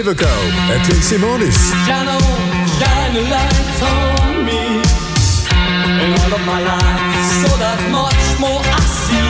Leeuwenkuil en Clint Simonis. Shine on, shine a light on me. And all of my life, so that much more I see.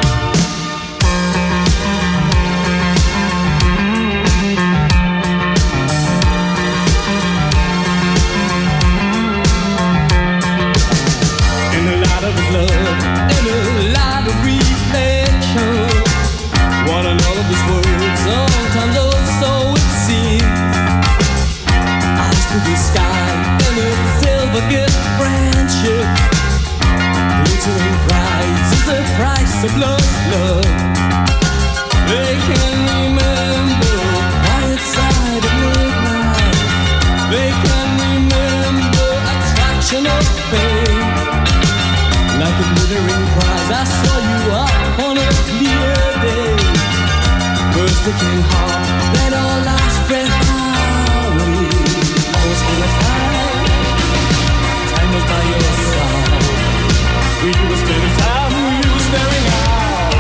In a light of his love, in a light of reflection, one and all of his words, sometimes also it seems. Eyes to the sky, and a silver gift friendship. Glittering prize is the price of love. They can remember quiet side of midnight. They can remember attraction of fame. Like a glittering prize, I saw you up on a clear day. First it came hard, then our last breath away. Always came a time was by your side. We were spending time, we were staring out.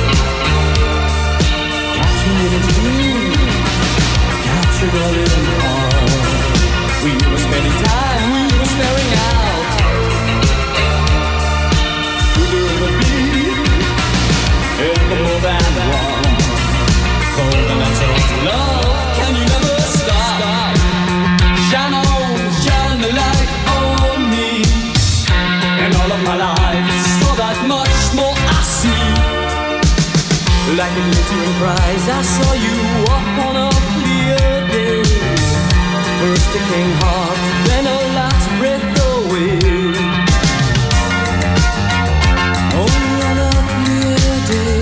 Captured in a dream, captured all in the heart. We were spending time, we were staring out. Could there ever be ever more than one? Cold and that's all love, can you never stop? Shine on, shine the light on me. And all of my life, so that much more I see. Like a glittering prize, I saw you up on a clear day. First it came hard, then a last breath away. Only on a clear day.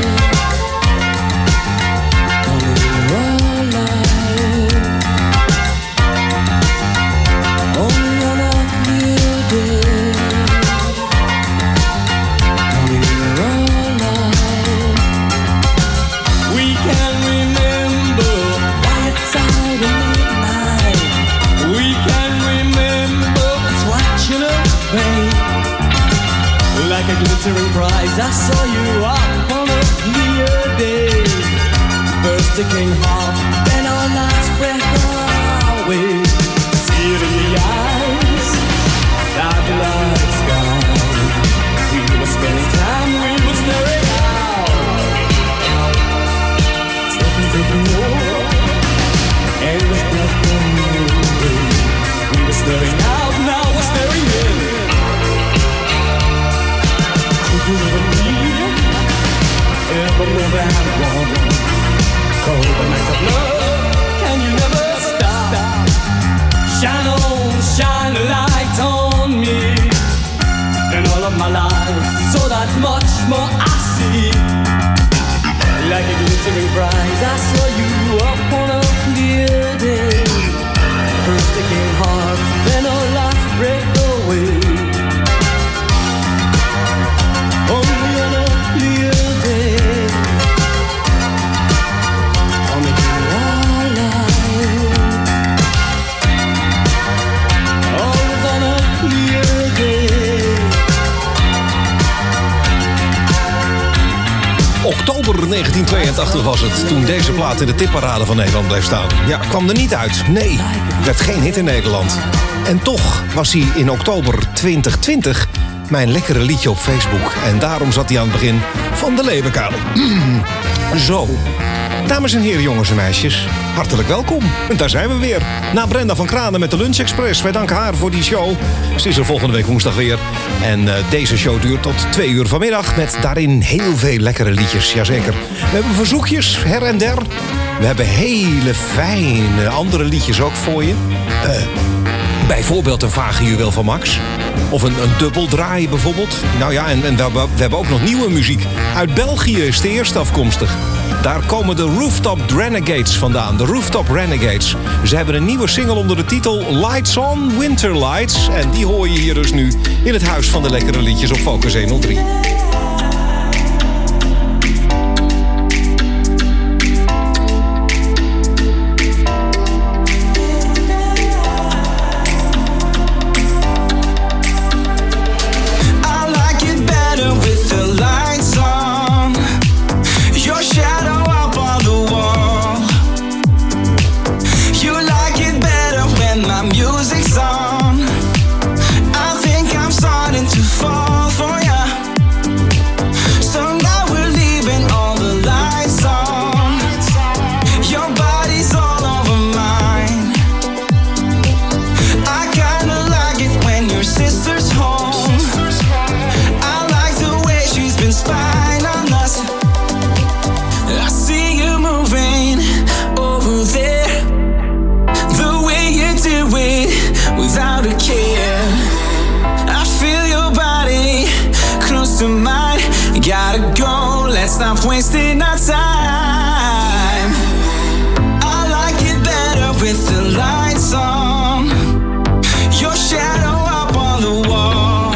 Only one life. Only on a clear day. Only one life. We can remember quiet side of midnight. We can remember attraction of fame. Like a glittering prize, I saw you up on a clear day. First it came hard, then our last breath away. See it in the eyes, like the lights gone. We were spending time, we were staring out. Taking more, and was breath going away. We were staring out, now we're staring in. Could you ever be ever more than one? Cold the nights of love, can you never stop? Shine on, shine a light on me. And all of my life, so that much more I see. Like a glittering prize, I saw you up on a clear day. First it came hard, then our last breath away. Only on a clear day. Only one life. Always on a clear day. Oktober 1982 was het toen deze plaat in de tipparade van Nederland bleef staan. Ja, kwam er niet uit. Nee, werd geen hit in Nederland. En toch was hij in oktober 2020 mijn lekkere liedje op Facebook. En daarom zat hij aan het begin van de Leeuwenkuil. Zo. Dames en heren, jongens en meisjes, hartelijk welkom. En daar zijn we weer. Na Brenda van Kranen met de Lunch Express. Wij danken haar voor die show. Ze is er volgende week woensdag weer. En deze show duurt tot 2 uur vanmiddag. Met daarin heel veel lekkere liedjes, jazeker. We hebben verzoekjes, her en der. We hebben hele fijne andere liedjes ook voor je. Bijvoorbeeld een vage juweel van Max. Of een dubbeldraai bijvoorbeeld. Nou ja, en we hebben ook nog nieuwe muziek. Uit België is de eerste afkomstig. Daar komen de Rooftop Renegades vandaan. De Rooftop Renegades. Ze hebben een nieuwe single onder de titel Lights On, Winter Lights. En die hoor je hier dus nu in het Huis van de Lekkere Liedjes op Focus 103. Gotta go, let's stop wasting our time. I like it better with the lights on. Your shadow up on the wall.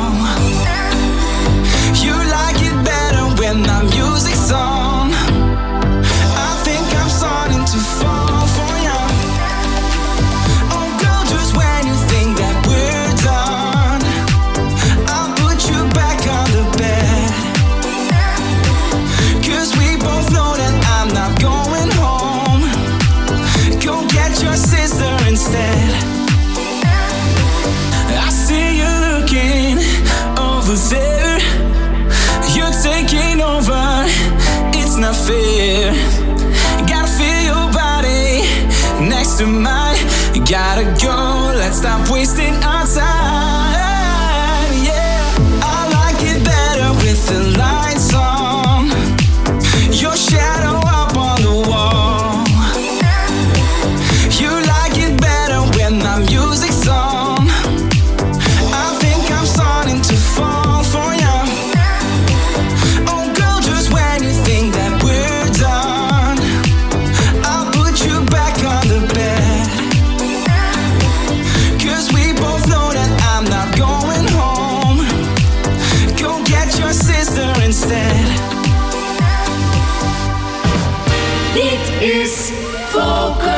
You like it better when the music's on. I think I'm starting to fall for you. Oh girl, just when you think that we're done, I'll put you back on the bed. Cause we both know that I'm not going home. Go get your sister instead. I see you looking over there. You're taking over, it's not fair. Gotta feel your body next to mine. Gotta go, let's stop wasting our time. Yeah, I like it better with the lights on. Your shadow up on the wall. You like it better when the music's on. I think I'm starting to fall for you. Oh girl, just when you think that we're done, I'll put you back on the bed. Cause we both know that I'm not going home. Go get your sister instead. Dit is Focus.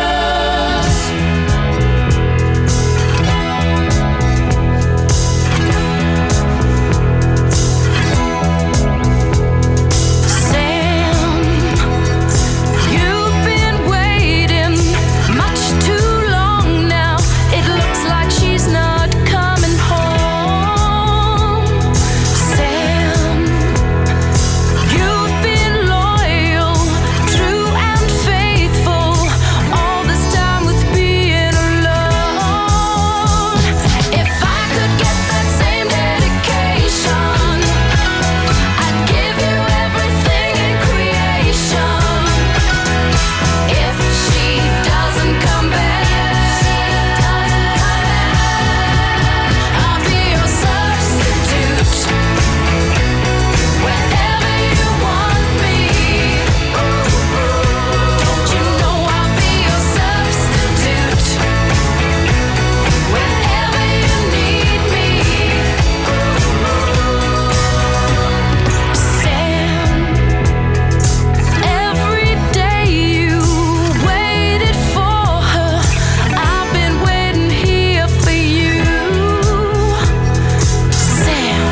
Sam, you've been waiting much too long now. It looks like she's not coming home. Sam, you've been loyal, true and faithful all this time with being alone. If I could get that same dedication, I'd give you everything in creation. If she doesn't come back, I'll be your substitute wherever you want me. Don't you know I'll be your substitute whenever you need me. Sam, every day you waited for her, I've been waiting here for you. Sam,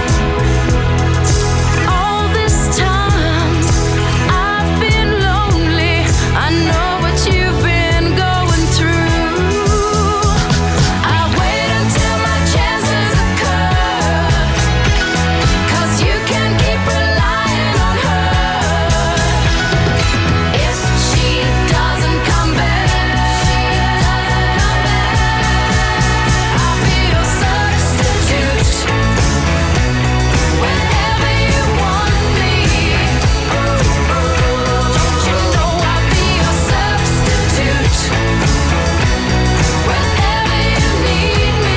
all this time I've been lonely. I know what you've been going through. I wait until my chances occur, 'cause you can keep relying on her. If she doesn't come back, I'll be your substitute whenever you want me. Don't you know I'll be your substitute whenever you need me.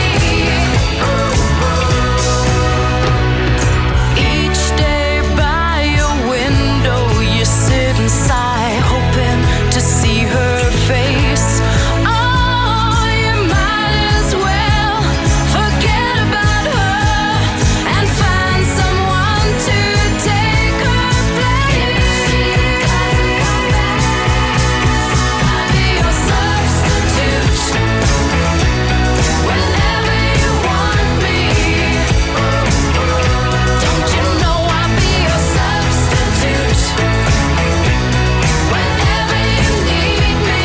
Each day by your window, you sit and sigh, hoping to see her face. Oh, you might as well forget about her and find someone to take her place. I'll be your substitute whenever you want me. Don't you know I'll be your substitute whenever you need me.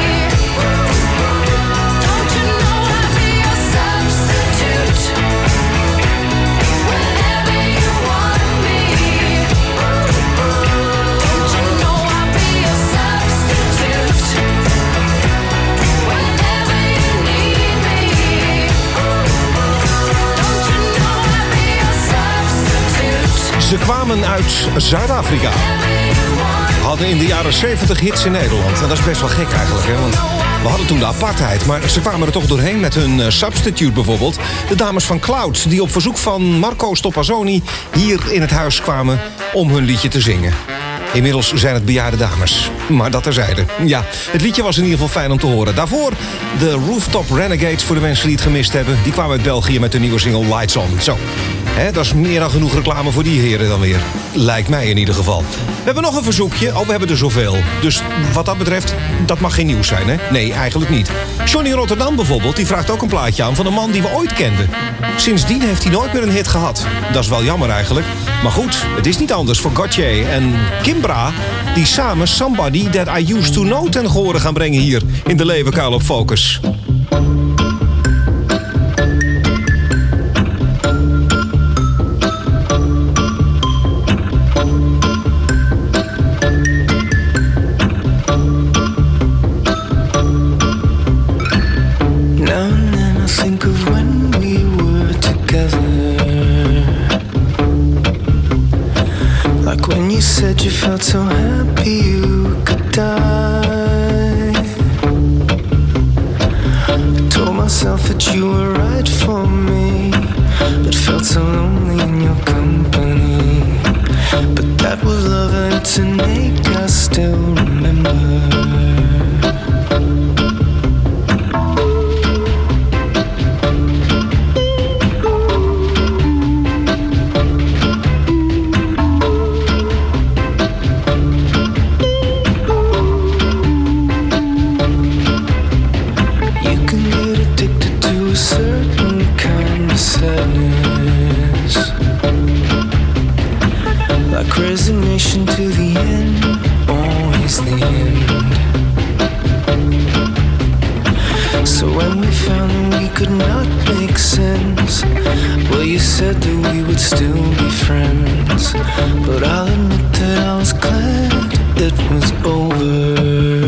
Don't you know I'll be your substitute whenever you want me. Don't you know I'll be your substitute whenever you need me. Don't you know I'll be your substitute. Ze kwamen uit Zuid-Afrika. Hadden in de jaren 70 hits in Nederland. En dat is best wel gek eigenlijk, hè? Want We hadden toen de apartheid, maar ze kwamen er toch doorheen met hun Substitute bijvoorbeeld. De dames van Cloud, die op verzoek van Marco Stoppazoni hier in het huis kwamen om hun liedje te zingen. Inmiddels zijn het bejaarde dames, maar dat terzijde. Ja, het liedje was in ieder geval fijn om te horen. Daarvoor de Rooftop Renegades, voor de mensen die het gemist hebben. Die kwamen uit België met de nieuwe single Lights On. Zo, dat is meer dan genoeg reclame voor die heren dan weer. Lijkt mij in ieder geval. We hebben nog een verzoekje. Oh, we hebben er zoveel. Dus wat dat betreft, dat mag geen nieuws zijn, hè? Nee, eigenlijk niet. Johnny Rotterdam bijvoorbeeld, die vraagt ook een plaatje aan van een man die we ooit kenden. Sindsdien heeft hij nooit meer een hit gehad. Dat is wel jammer eigenlijk. Maar goed, het is niet anders voor Gauthier en Kimbra, die samen Somebody That I Used To Know ten gehore gaan brengen hier in de Leeuwenkuil op Focus. You felt so happy you could die. I told myself that you were right for me, but felt so lonely in your company. But that was love and it's an ache I still remember. Resignation to the end, always the end. So when we found that we could not make sense, well, you said that we would still be friends. But I'll admit that I was glad it was over.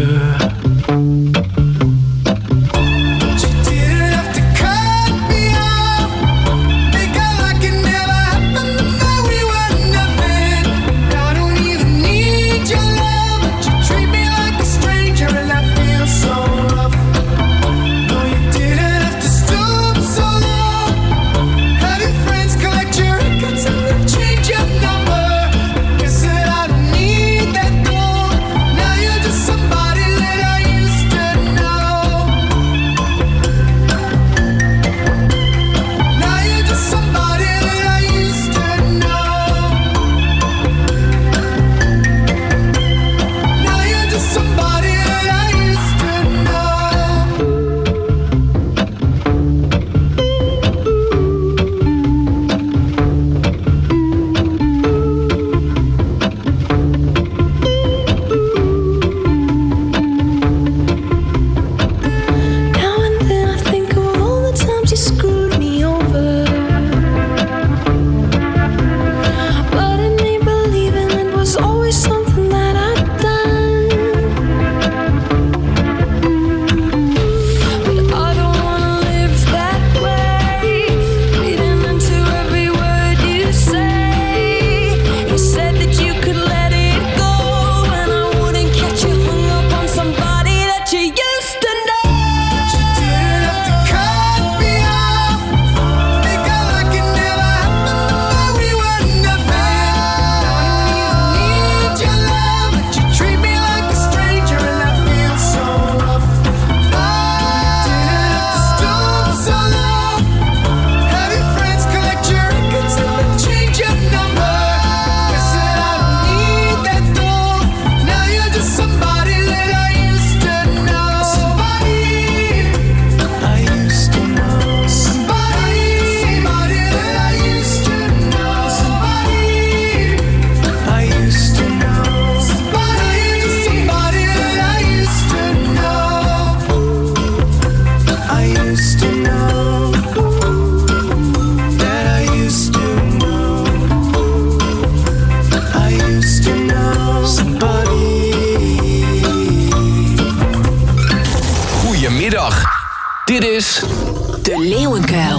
Dit is De Leeuwenkuil.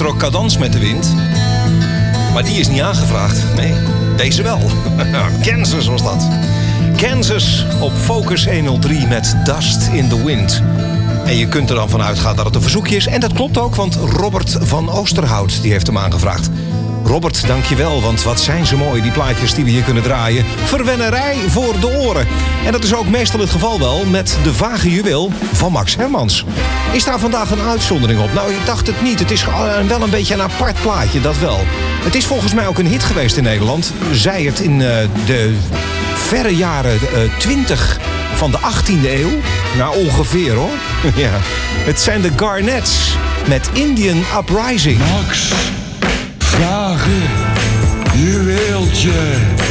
er ook Cadans met de wind? Maar die is niet aangevraagd. Nee, deze wel. Kansas was dat. Kansas op Focus 103 met Dust in the Wind. En je kunt er dan van uitgaan dat het een verzoekje is. En dat klopt ook, want Robert van Oosterhout die heeft hem aangevraagd. Robert, dankjewel, want wat zijn ze mooi, die plaatjes die we hier kunnen draaien. Verwennerij voor de oren. En dat is ook meestal het geval wel met De Vage Juweel van Max Hermans. Is daar vandaag een uitzondering op? Nou, ik dacht het niet. Het is wel een beetje een apart plaatje, dat wel. Het is volgens mij ook een hit geweest in Nederland. Zij het in de verre jaren 20 van de 18e eeuw. Nou, ongeveer hoor. Ja. Het zijn de Garnets met Indian Uprising. Max, vage juweeltje.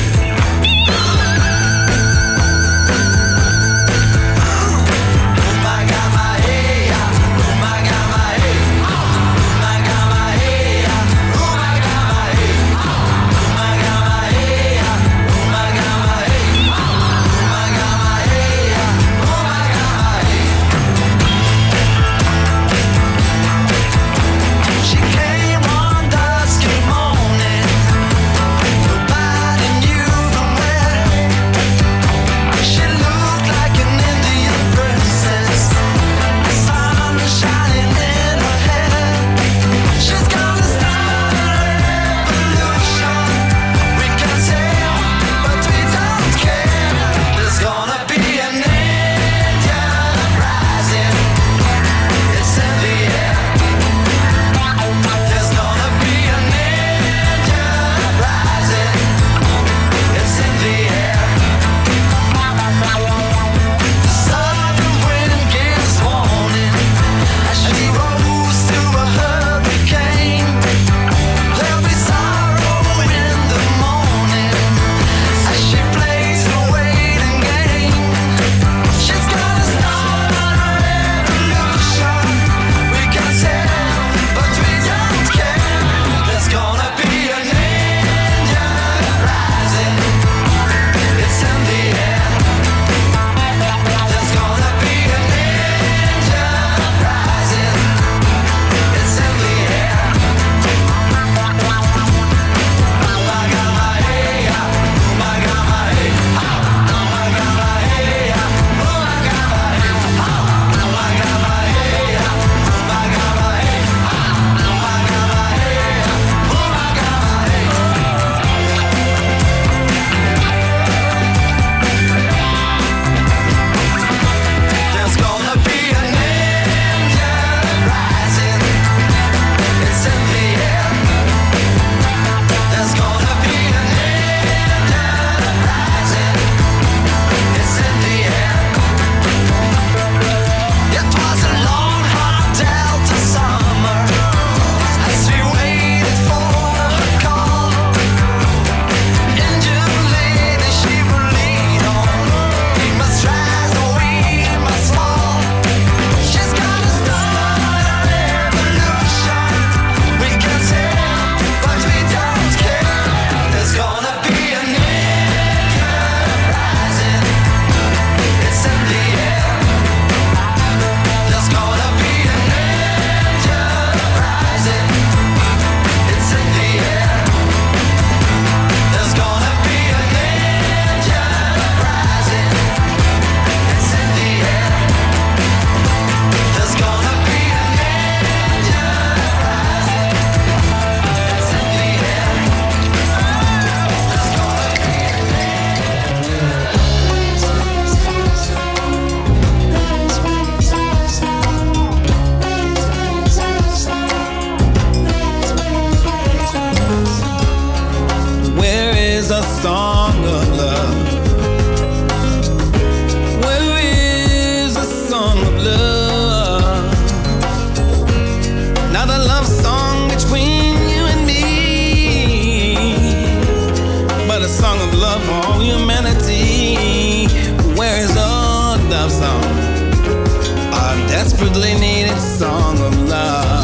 desperately needed song of love.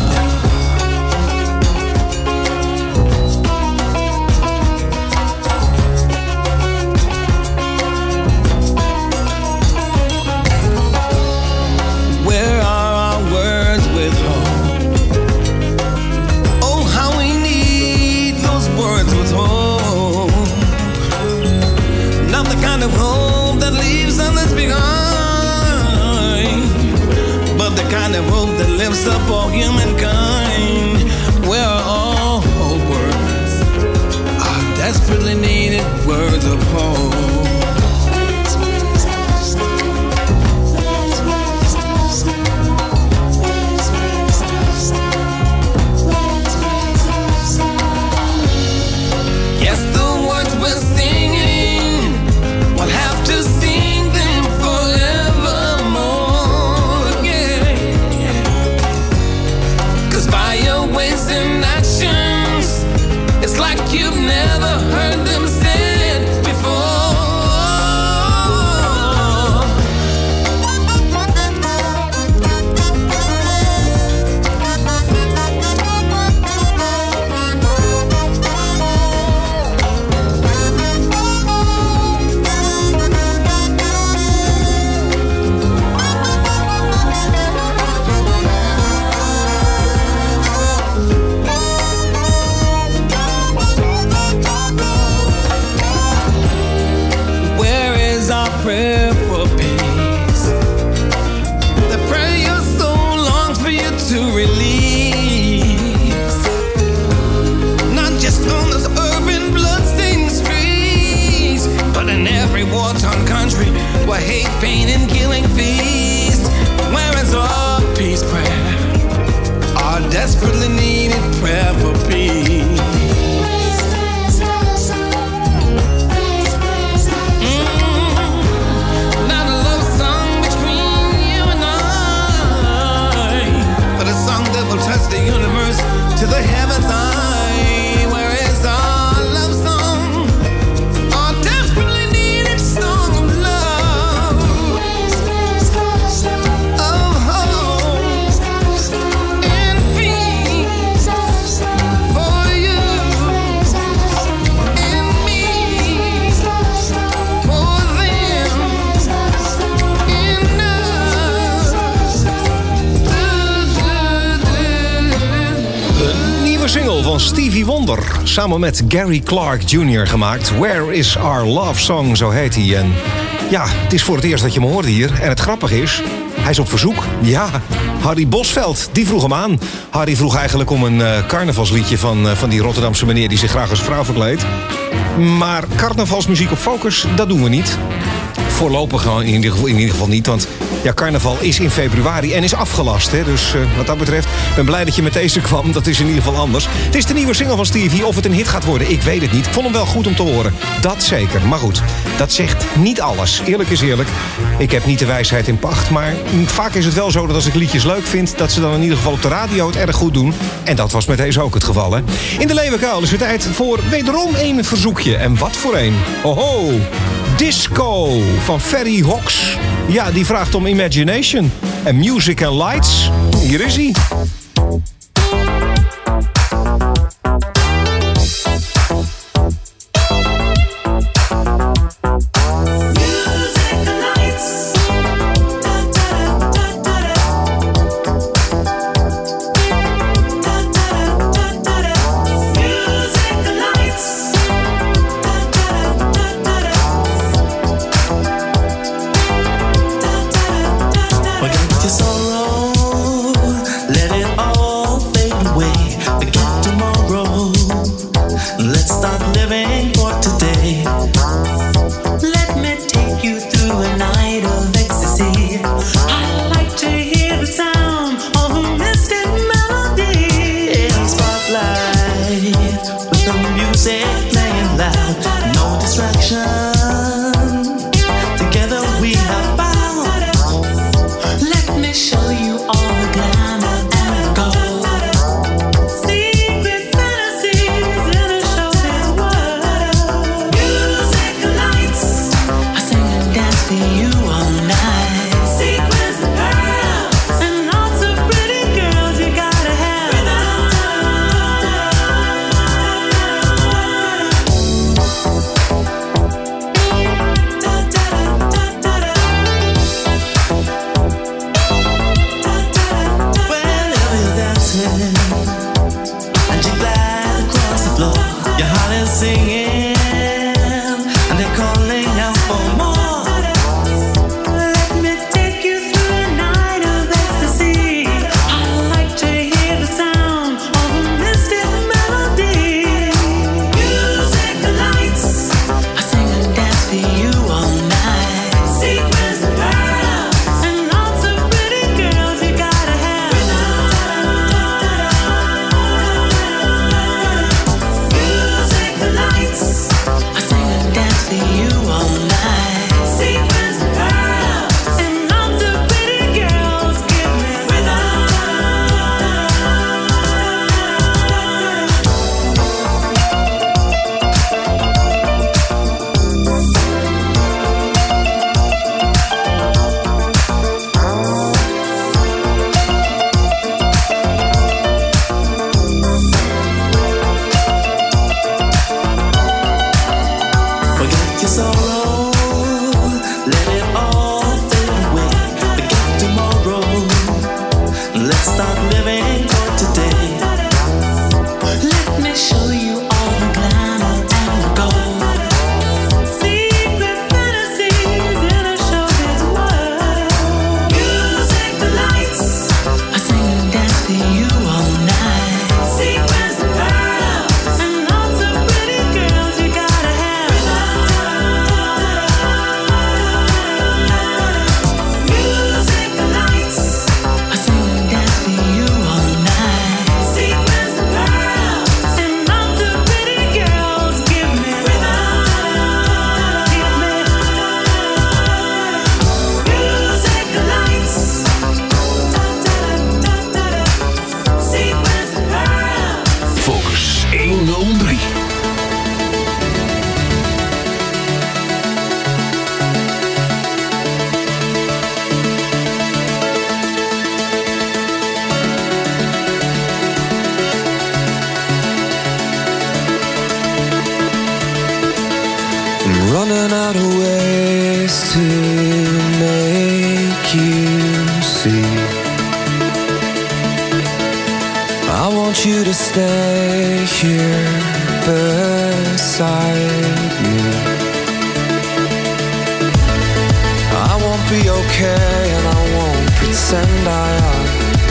Where are our words with hope? kind of hope that lifts up all humankind. We're all words, our desperately needed words of hope. You've never heard them say it before. Prayer for peace, the prayer your soul longs for you to release, not just on those urban bloodstained streets, but in every war-torn country where hate, pain, and killing feast. Where is our peace prayer, our desperately needed prayer for peace? Touch the universe to the heavens high. Where is our love song? Our desperately needed song of love, of hope and peace for you and me, for them and us. Een nieuwe single van Stevie Wonder, samen met Gary Clark Jr. gemaakt. Where is Our Love Song, zo heet hij. En ja, het is voor het eerst dat je me hoort hier. En het grappige is, hij is op verzoek. Ja, Harry Bosveld, die vroeg hem aan. Harry vroeg eigenlijk om een carnavalsliedje van die Rotterdamse meneer die zich graag als vrouw verkleedt. Maar carnavalsmuziek op Focus, dat doen we niet. Voorlopig in ieder geval niet, want ja, carnaval is in februari en is afgelast. Hè? Dus wat dat betreft, ik ben blij dat je met deze kwam. Dat is in ieder geval anders. Het is de nieuwe single van Stevie. Of het een hit gaat worden, ik weet het niet. Ik vond hem wel goed om te horen. Dat zeker. Maar goed, dat zegt niet alles. Eerlijk is eerlijk. Ik heb niet de wijsheid in pacht. Maar vaak is het wel zo dat als ik liedjes leuk vind, dat ze dan in ieder geval op de radio het erg goed doen. En dat was met deze ook het geval. Hè? In de Leeuwenkuil is het tijd voor wederom een verzoekje. En wat voor een. Oho! Disco van Ferry Hawks. Ja, die vraagt om Imagination. En Music and Lights. Hier is hij. Sorrow, let it sorrow, let it all fade away. Forget tomorrow, let's start living for today. Let me show you all the glamour and the gold. Secret fantasies in a showbiz world. Music, the lights, I sing and dance for you all night. Sequins and pearls and lots of pretty girls you gotta have. Music, the lights, I sing and dance for you all night. Sequins and pearls and lots of pretty girls. Give me music, the lights, sequins and pearls. Focus 103. I'm running out of ways to make you see. I want you to stay here beside me. I won't be okay and I won't pretend I am.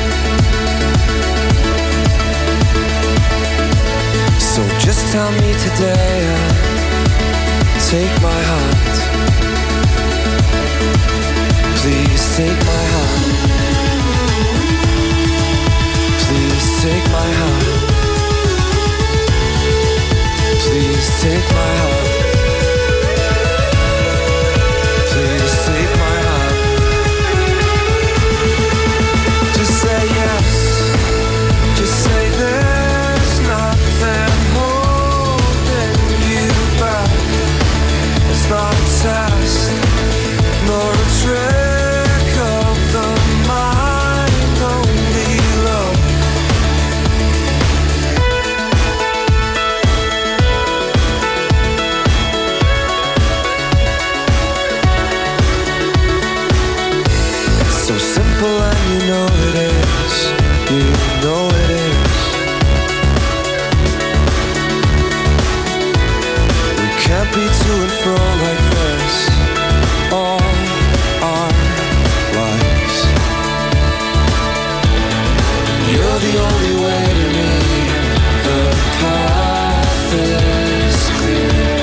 So just tell me today and take my hand. Please take my hand. Please take my hand. Please take my hand. Please take my hand. Just say yes. Just say there's nothing holding you back. It's not a test, nor a trick of the mind, only love. It's so simple and you know it is. You know it is. We can't be to and fro like this all our lives. You're the only way to me. The path is clear.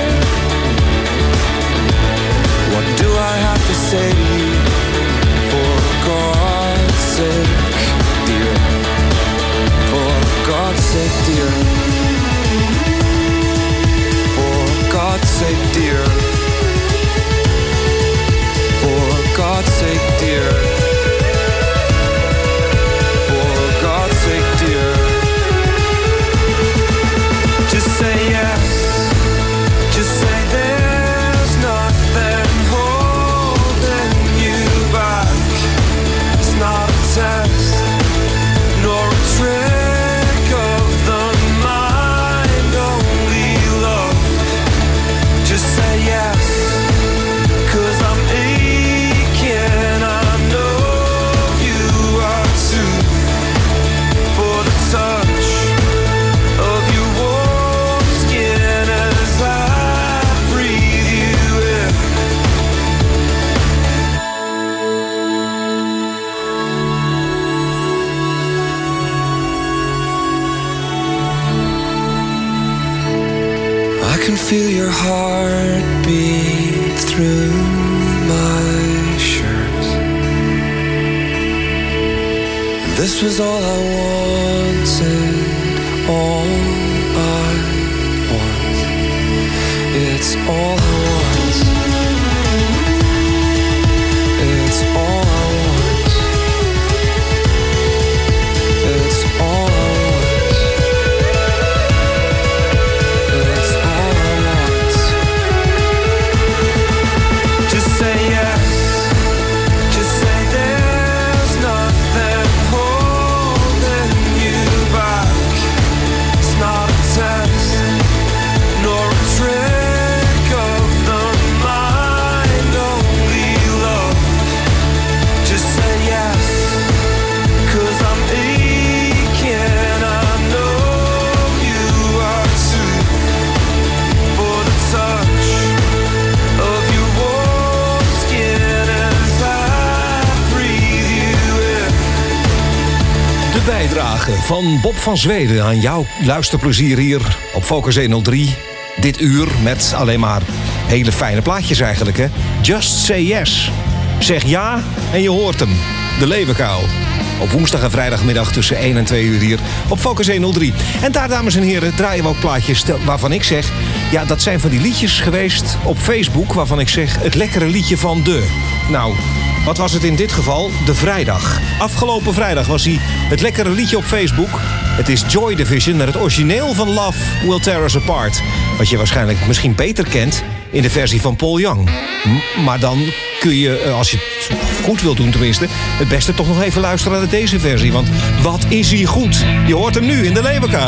What do I have to say to you? For God's sake, dear. For God's sake, dear. For God's sake, dear. For God's sake, dear. For God's sake, dear. Just say yes. Just say there's nothing holding you back. It's not a test, nor a trick of the mind, only love. Just say yes, 'cause I'm aching, I know you are too. For the touch of your warm skin as I breathe you in. I can feel your heartbeat through my shirt. And this was all I wanted, all I want. It's all I want. It's all I want. It's all I want. It's all I want. Just say yes. Just say there's nothing holding you back. It's not a test, nor a trick of the bijdrage van Bob van Zweden aan jouw luisterplezier hier op Focus 103. Dit uur met alleen maar hele fijne plaatjes eigenlijk, hè. Just Say Yes. Zeg ja en je hoort hem. De Leeuwenkuil. Op woensdag en vrijdagmiddag tussen 1 en 2 uur hier op Focus 103. En daar, dames en heren, draaien we ook plaatjes waarvan ik zeg... ja, dat zijn van die liedjes geweest op Facebook... waarvan ik zeg, het lekkere liedje van de... Nou, wat was het in dit geval? De vrijdag. Afgelopen vrijdag was hij het lekkere liedje op Facebook. Het is Joy Division met het origineel van Love Will Tear Us Apart. Wat je waarschijnlijk misschien beter kent in de versie van Paul Young. Maar dan kun je, als je het goed wilt doen tenminste... het beste toch nog even luisteren naar deze versie. Want wat is hij goed? Je hoort hem nu in de Leeuwenkuil.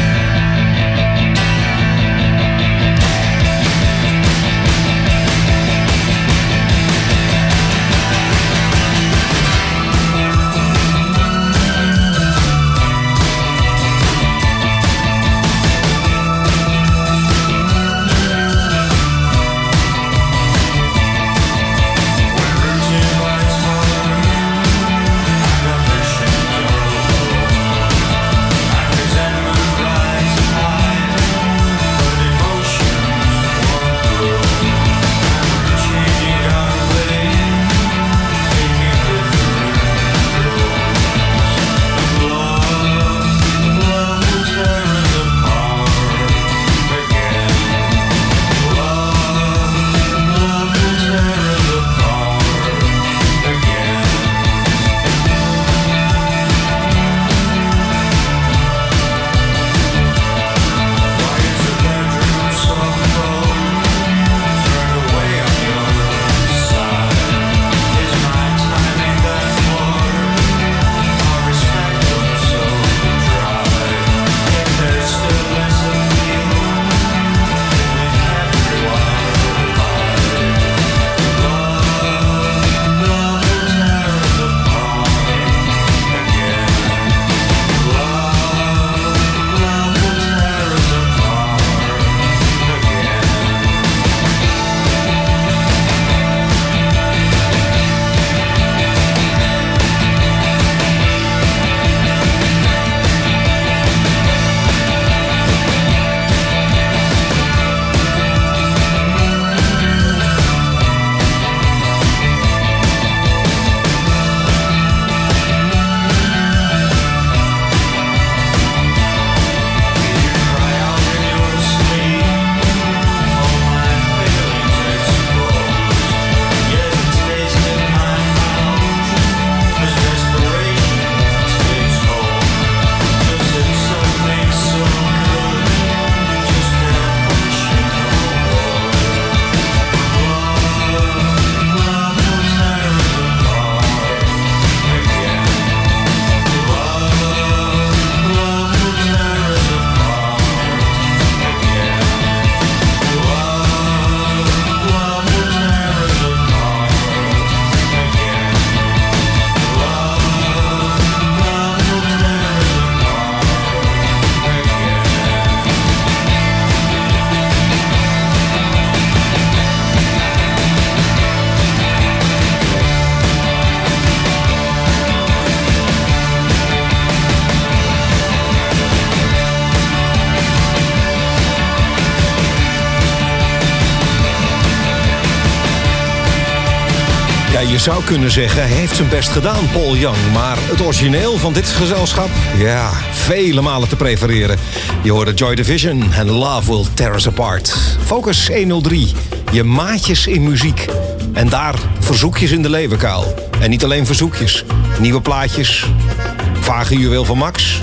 Ja, je zou kunnen zeggen, hij heeft zijn best gedaan, Paul Young. Maar het origineel van dit gezelschap, ja, vele malen te prefereren. Je hoorde Joy Division en Love Will Tear Us Apart. Focus 103, je maatjes in muziek. En daar verzoekjes in de Leeuwenkuil. En niet alleen verzoekjes, nieuwe plaatjes, vage juweel van Max.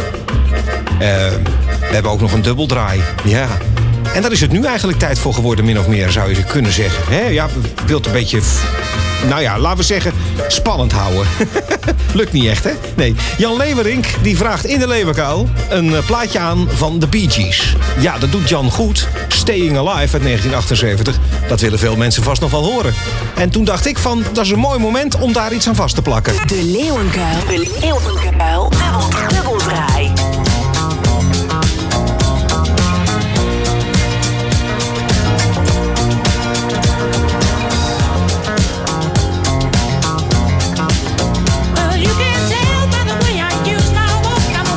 We hebben ook nog een dubbeldraai, ja. En daar is het nu eigenlijk tijd voor geworden, min of meer, zou je kunnen zeggen. He, ja, je wilt een beetje... Nou ja, laten we zeggen, spannend houden. Lukt niet echt, hè? Nee. Jan Leeuwerink die vraagt in de Leeuwenkuil een plaatje aan van de Bee Gees. Ja, dat doet Jan goed. Staying Alive uit 1978. Dat willen veel mensen vast nog wel horen. En toen dacht ik van, dat is een mooi moment om daar iets aan vast te plakken. De Leeuwenkuil. De Leeuwenkuil. Dubbeldraai. You can tell by the way I use my walk. I'm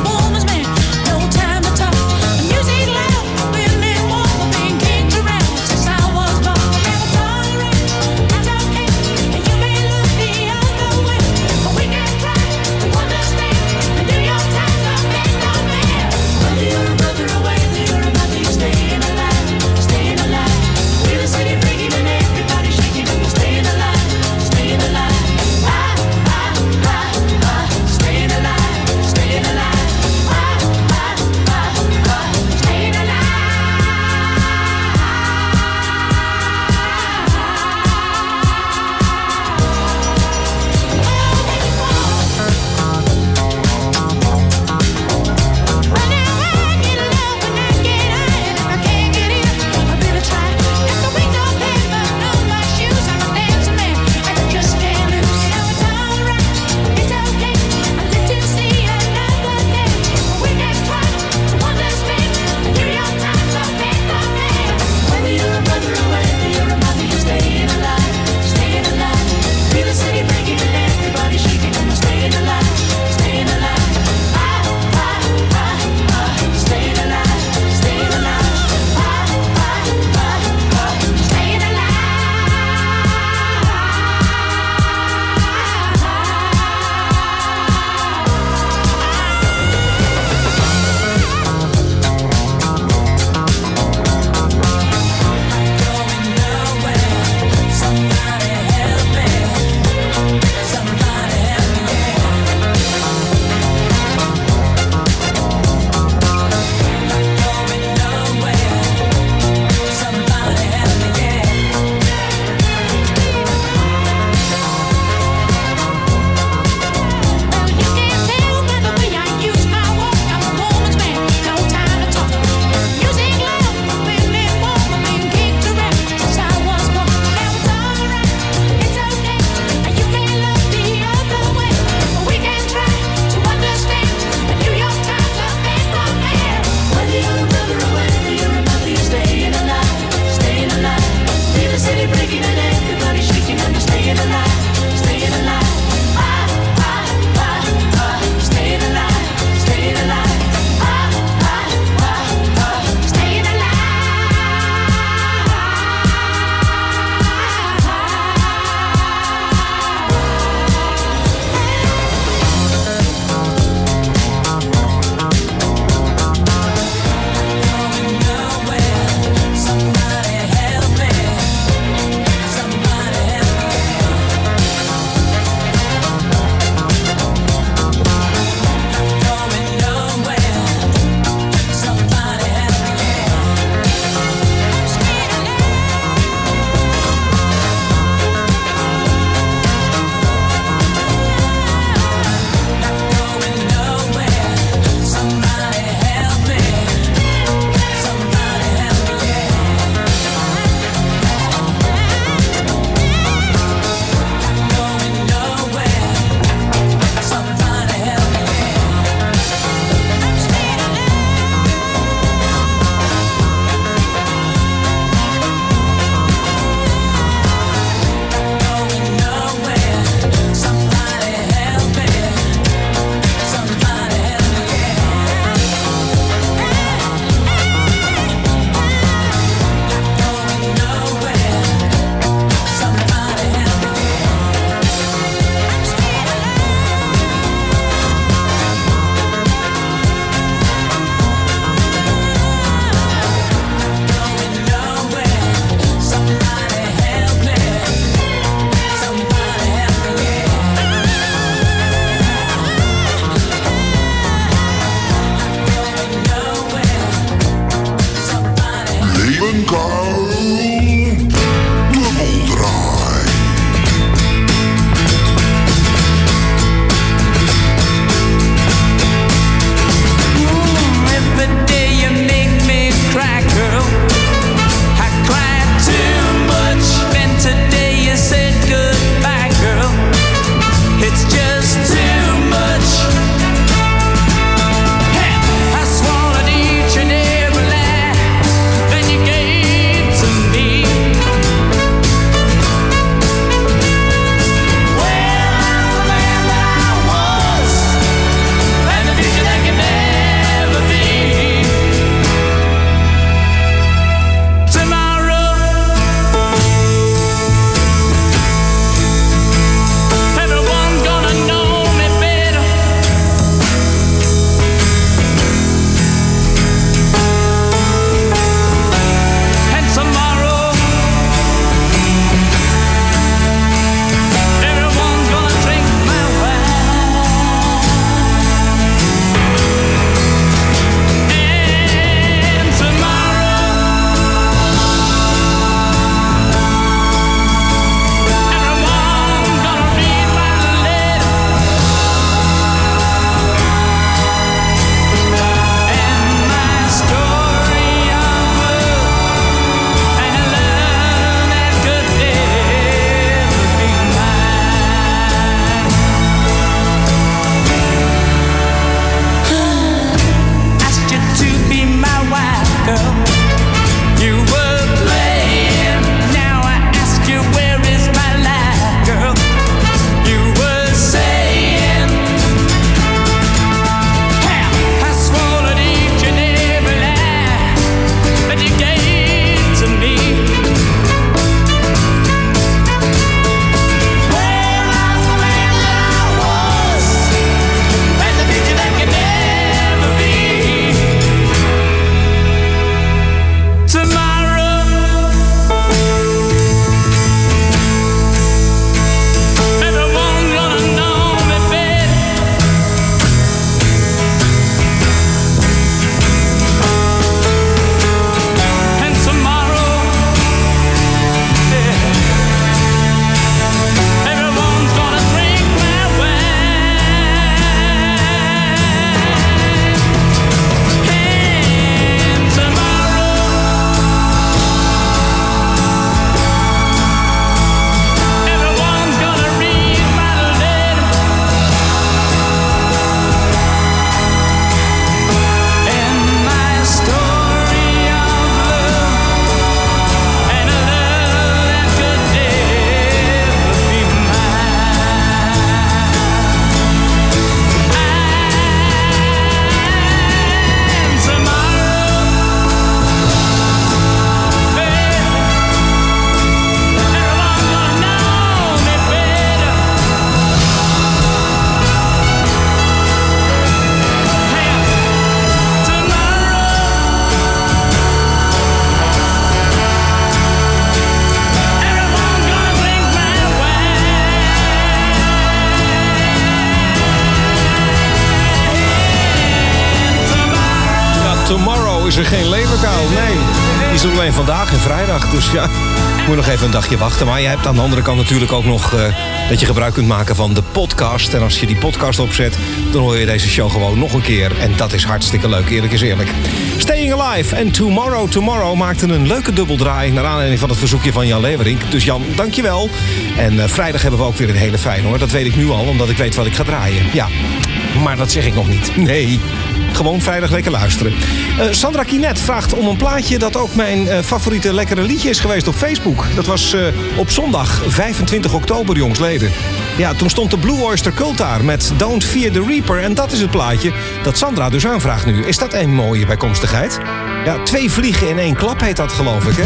is er geen leverkuil. Nee, die is alleen vandaag en vrijdag. Dus ja, moet nog even een dagje wachten. Maar je hebt aan de andere kant natuurlijk ook nog dat je gebruik kunt maken van de podcast. En als je die podcast opzet, dan hoor je deze show gewoon nog een keer. En dat is hartstikke leuk, eerlijk is eerlijk. Staying Alive en Tomorrow maakten een leuke dubbeldraai naar aanleiding van het verzoekje van Jan Leverink. Dus Jan, dankjewel. En vrijdag hebben we ook weer een hele fijne hoor. Dat weet ik nu al, omdat ik weet wat ik ga draaien. Ja, maar dat zeg ik nog niet. Nee. Gewoon vrijdag lekker luisteren. Sandra Kinet vraagt om een plaatje dat ook mijn favoriete lekkere liedje is geweest op Facebook. Dat was op zondag 25 oktober jongsleden. Ja, toen stond de Blue Oyster Cult daar met Don't Fear the Reaper. En dat is het plaatje dat Sandra dus aanvraagt nu. Is dat een mooie bijkomstigheid? Ja, 2 vliegen in 1 klap heet dat, geloof ik, hè?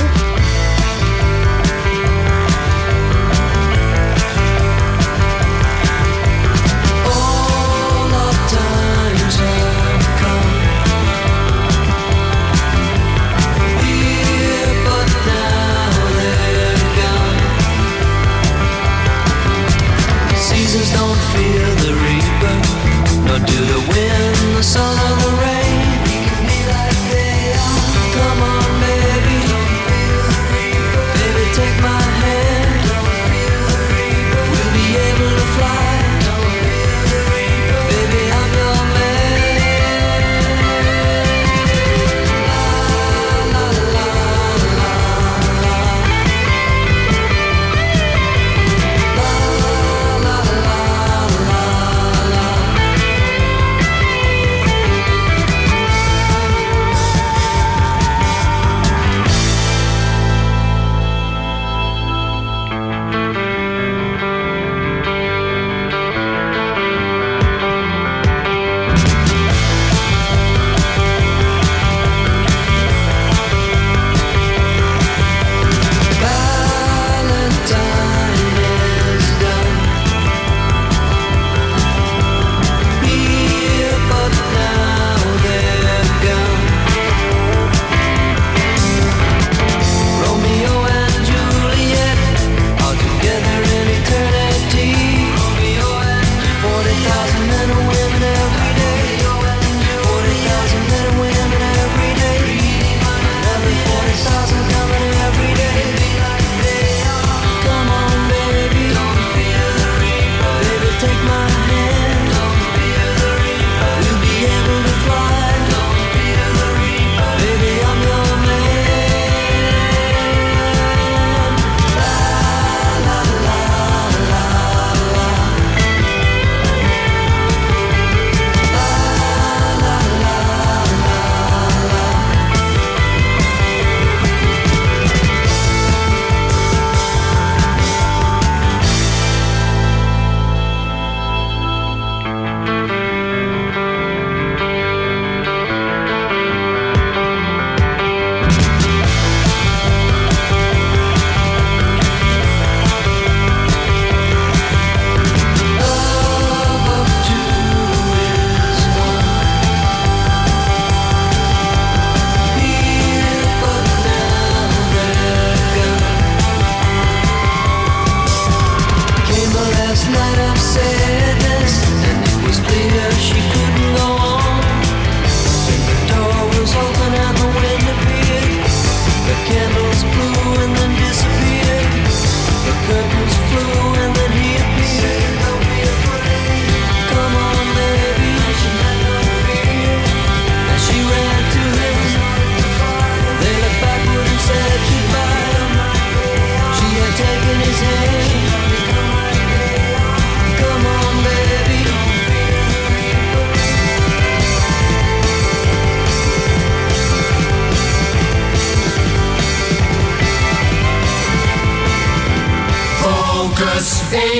Focus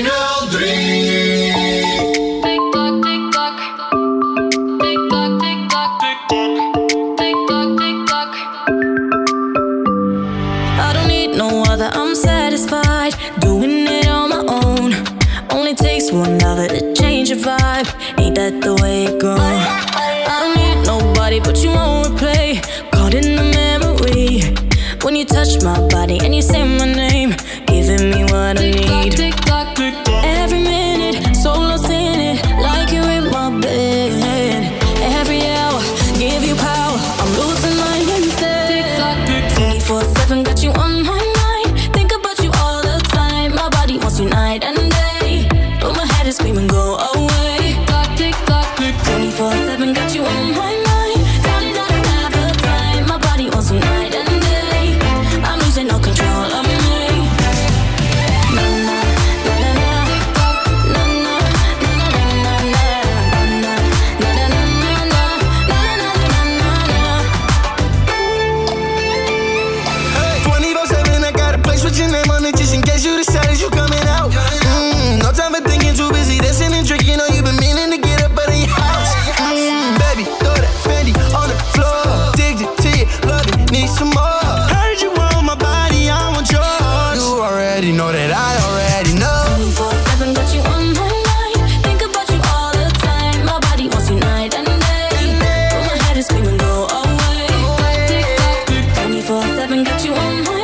103. I don't need no other, I'm satisfied doing it on my own. Only takes one other to change your vibe. Ain't that the way it goes? I don't need nobody but you won't replay. Caught in the memory when you touch my body and you say my name, giving me what I need. Every minute, so lost in it, like you're in my bed. Every hour, give you power, I'm losing my night and day. But my head is screaming, go away. Tick tock, tick tock, 24/7 got you on my mind. Darling, I don't have the time. My body wants you night and day. I'm losing all control of me. Your name on it just in case you decided you coming out. No time for thinking, too busy dancing and drinking. Know you've been meaning to get up out of your house. Baby, throw that Fendi on the floor. Addicted to you, love it, need some more. Heard you want my body, I want yours. You already know that I already know. 24/7 got you on my mind. Think about you all the time. My body wants you night and day. But my head is screaming, go away. Tick tock, 24/7 got you on my mind.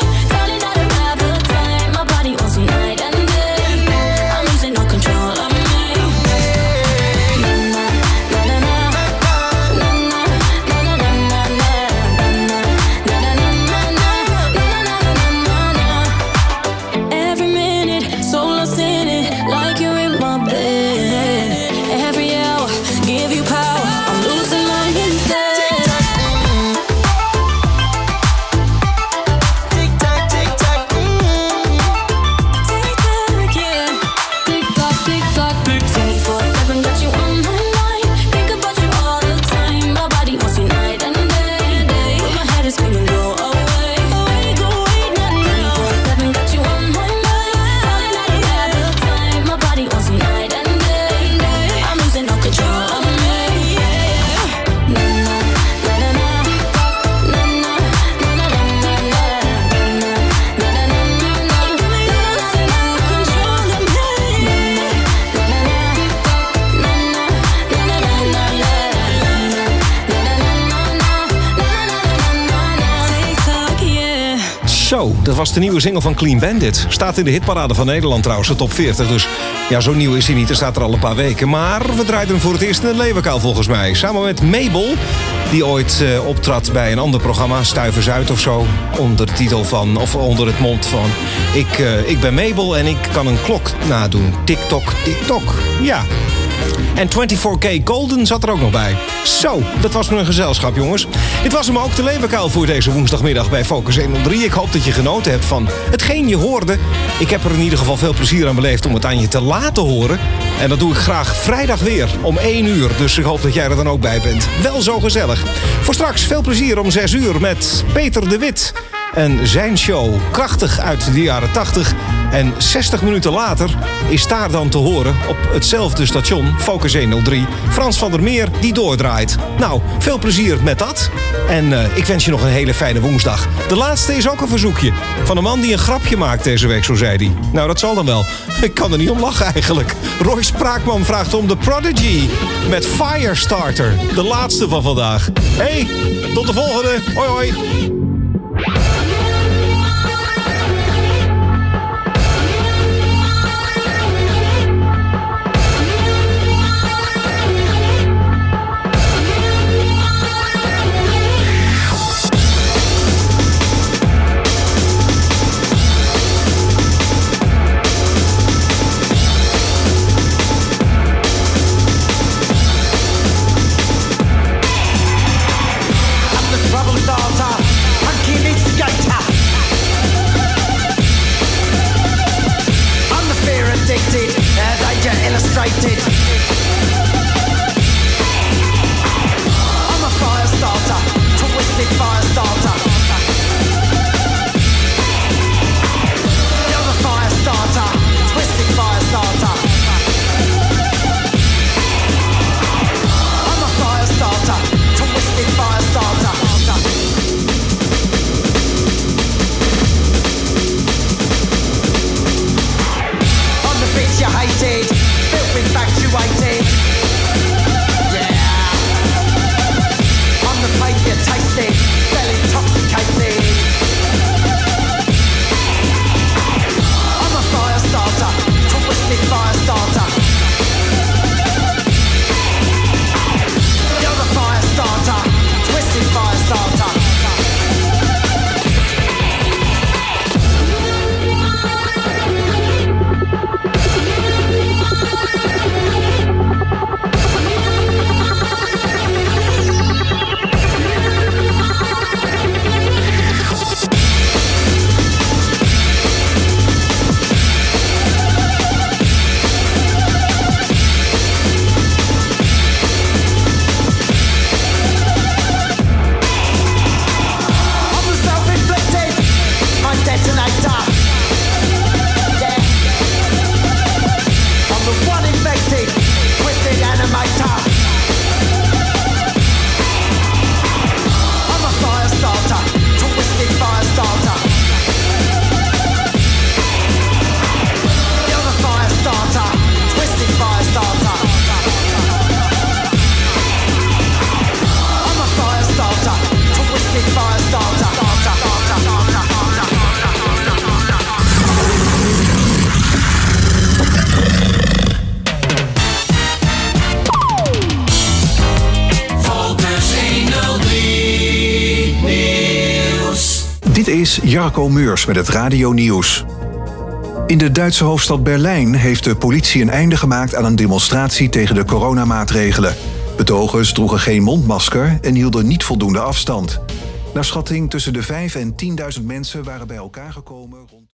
Dat was de nieuwe single van Clean Bandit. Staat in de hitparade van Nederland trouwens, de top 40. Dus ja, zo nieuw is hij niet. Er staat er al een paar weken. Maar we draaiden hem voor het eerst in het Leeuwenkuil volgens mij. Samen met Mabel, die ooit optrad bij een ander programma, Stuivers Uit of zo. Onder de titel van, of onder het mond van... Ik ben Mabel en ik kan een klok nadoen. Tik-tok, tik-tok. Ja. En 24K Golden zat er ook nog bij. Zo, dat was me een gezelschap, jongens. Dit was hem ook, de Leeuwenkuil voor deze woensdagmiddag bij Focus 103. Ik hoop dat je genoten hebt van hetgeen je hoorde. Ik heb er in ieder geval veel plezier aan beleefd om het aan je te laten horen. En dat doe ik graag vrijdag weer om 1 uur. Dus ik hoop dat jij er dan ook bij bent. Wel zo gezellig. Voor straks veel plezier om 6 uur met Peter de Wit. En zijn show, krachtig uit de jaren 80. En 60 minuten later is daar dan te horen op hetzelfde station, Focus 103, Frans van der Meer, die doordraait. Nou, veel plezier met dat. En ik wens je nog een hele fijne woensdag. De laatste is ook een verzoekje van een man die een grapje maakt deze week, zo zei hij. Nou, dat zal dan wel. Ik kan er niet om lachen eigenlijk. Roy Spraakman vraagt om The Prodigy met Firestarter. De laatste van vandaag. Hey, tot de volgende. Hoi hoi. Illustrated. I'm a fire starter, twisted fire starter. You're a fire starter, twisted fire starter. I'm a fire starter, twisted fire starter. On the bitch you hated, infatuated. Dit is Jarko Meurs met het Radio Nieuws. In de Duitse hoofdstad Berlijn heeft de politie een einde gemaakt aan een demonstratie tegen de coronamaatregelen. Betogers droegen geen mondmasker en hielden niet voldoende afstand. Naar schatting tussen de 5.000 en 10.000 mensen waren bij elkaar gekomen rond